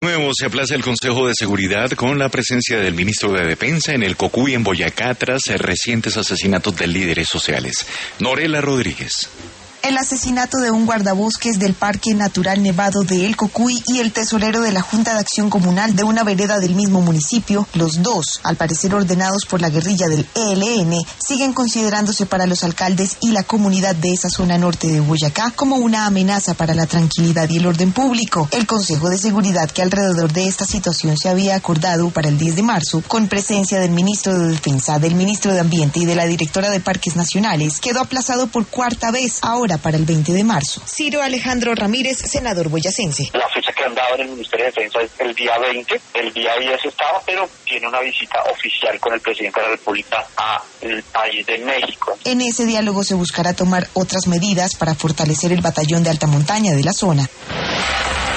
Nuevo se aplaza el Consejo de Seguridad con la presencia del ministro de Defensa en el Cocuy, en Boyacá, tras recientes asesinatos de líderes sociales. Norela Rodríguez. El asesinato de un guardabosques del Parque Natural Nevado de El Cocuy y el tesorero de la Junta de Acción Comunal de una vereda del mismo municipio, los dos, al parecer ordenados por la guerrilla del ELN, siguen considerándose para los alcaldes y la comunidad de esa zona norte de Boyacá como una amenaza para la tranquilidad y el orden público. El Consejo de Seguridad, que alrededor de esta situación se había acordado para el 10 de marzo, con presencia del ministro de Defensa, del ministro de Ambiente y de la directora de Parques Nacionales, quedó aplazado por cuarta vez, ahora para el 20 de marzo. Ciro Alejandro Ramírez, senador boyacense. La fecha que han dado en el Ministerio de Defensa es el día 20, el día 10 estaba, pero tiene una visita oficial con el presidente de la República al país de México. En ese diálogo se buscará tomar otras medidas para fortalecer el batallón de alta montaña de la zona.